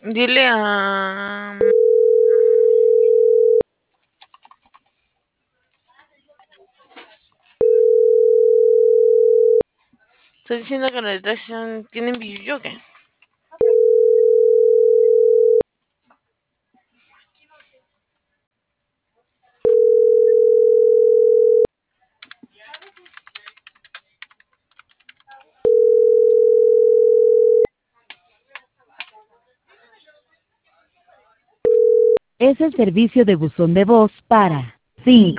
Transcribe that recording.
Dile a... Estoy diciendo que los de taxi tienen billuyo, ¿o qué? Es el servicio de buzón de voz para 5